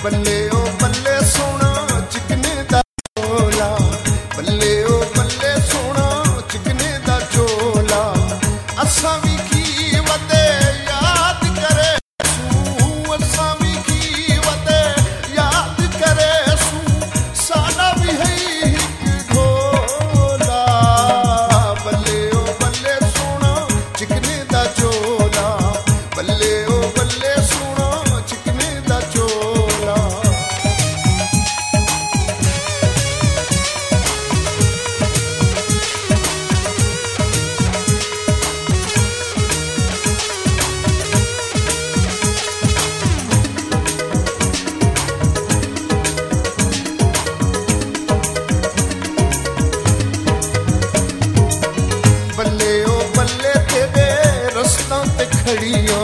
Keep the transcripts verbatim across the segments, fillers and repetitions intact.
बल्ले ओ बल्ले सोना चिकने दा चोला, बल्ले ओ बल्ले सोना चिकने दा चोला। असां भी की वदे याद करे सू, असां भी की वदे याद करे सू, साडा भी है हिक ढोला। बल्ले ओ बल्ले सोना चिकने दा चोला, बल्ले ओ बल्ले सोना चिकने दा चोला। बल्ले ओ बल्ले तेरे रस्तां ते खड़ियां,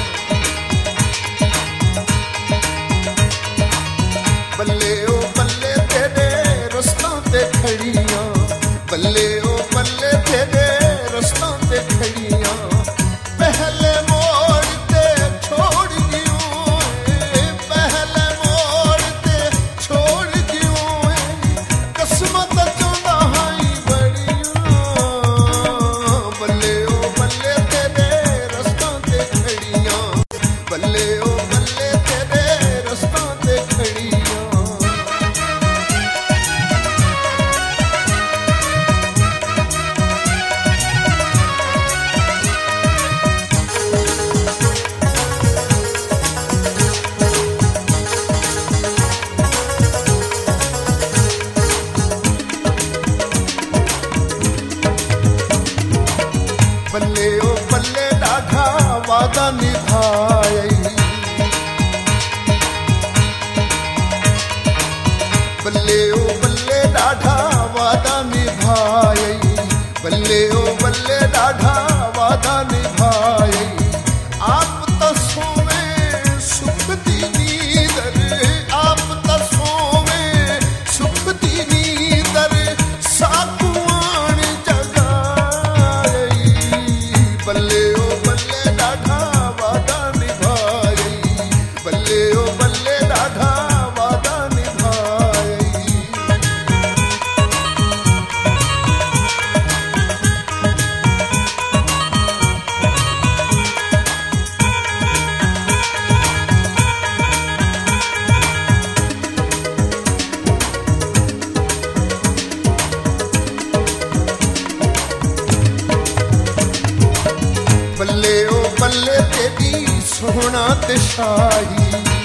बल्ले ओ बल्ले तेरे रस्तां ते खड़ियां, बल्ले ओ बल्ले तेरे रस्तां ते खड़ियां। पहले मोड़ ते छोड़ दियो ए, पहले मोड़ ते छोड़ दियो ए, किस्मत चौंदा हाई बड़ियां। बल्ले ओ बल्ले तेरे रस्तां ते खड़ियां, बल्ले ओ बल्ले तेरे रस्तां ते खड़ियां। बल्ले ओ बल्ले ॾाढा वादा निभायई, बल्ले ओ बल्ले ॾाढा वादा निभायई, बल्ले ओ बल्ले ॾाढा वादा निभायई। आप त सोवे सुख दी नींदर, आप त सोवे सुख दी नींदर, साकुआन जगायई। बल्ले ओ बल्ले ॾाढा वादा निभायई, बल्ले ओ बल्ले ॾाढा वादा निभायई। बल्ले ओ बल्ले तेरी सोहना ते शाही,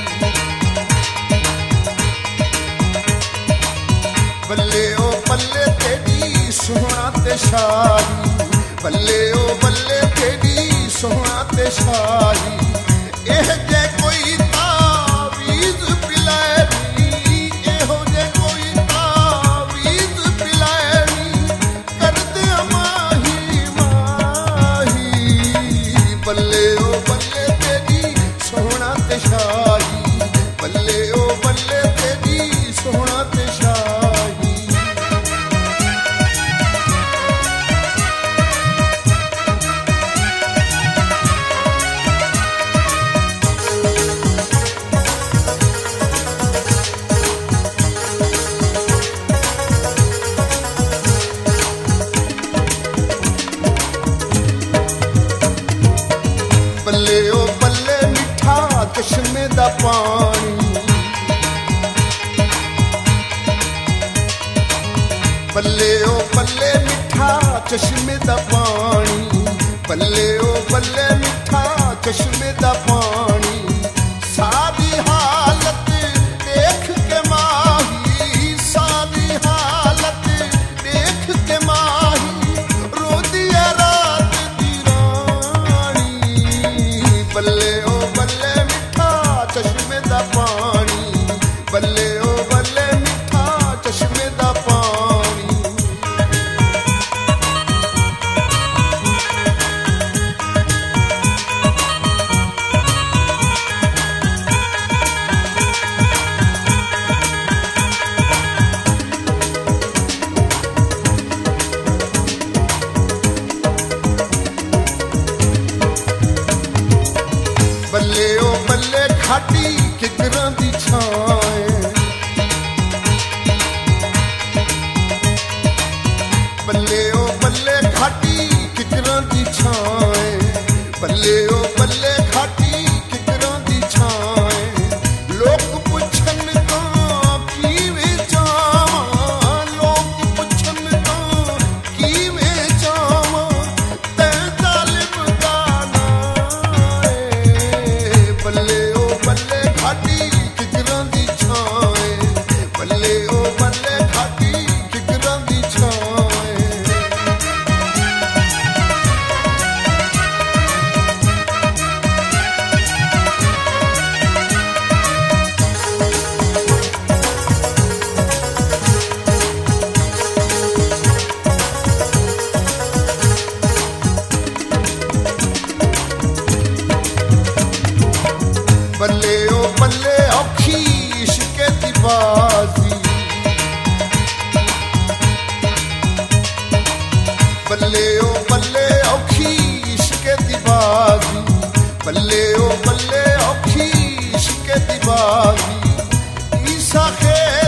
बल्ले ओ बल्ले तेरी सोहना ते शाही, बल्ले ओ बल्ले तेरी सोहना ते शाही। एह जे कोई तावीज़ पिलाए, एहो जे कोई तावीज़ पिलाए, कर दे माही माही। बल्ले ओ बल्ले तेरी सोहना ते शाही, बल्ले ओ बल्ले तेरी सोहना ते शाही। बल्ले ओ बल्ले मिठा चश्मे दा पानी, बल्ले ओ बल्ले मिठा चश्मे दा पानी, बल्ले ओ बल्ले मिठा चश्मे दा पानी। सारी हालत देख के माही, सारी हालत देख के माही, रोदी है रात दी रानी। बल्ले ओ बल्ले मिठा चश्मे दा पानी, बल्ले ओ बल्ले मिठा चश्मे दा पानी। बल्ले ओ बल्ले खाटी किकरां दी छाए बल्ले ओ बल्ले घाटी किकरां दी छाए बल्ले ओ बल्ले घाटी किकरां दी छाए लोग पुछन तां कीवें जावां लोग पुछन तां कीवें जावां तै जालिम दा नां ए बल्ले ओ बल्ले घाटी किकरां दी छाए बल्ले ओ बल्ले घाटी किकरां दी छाए बल्ले ओ बल्ले औखी इश्के दी बाजी बल्ले ओ बल्ले औखी इश्के दी बाजी बल्ले ओ बल्ले औखी इश्के दी बाजी ईसा खे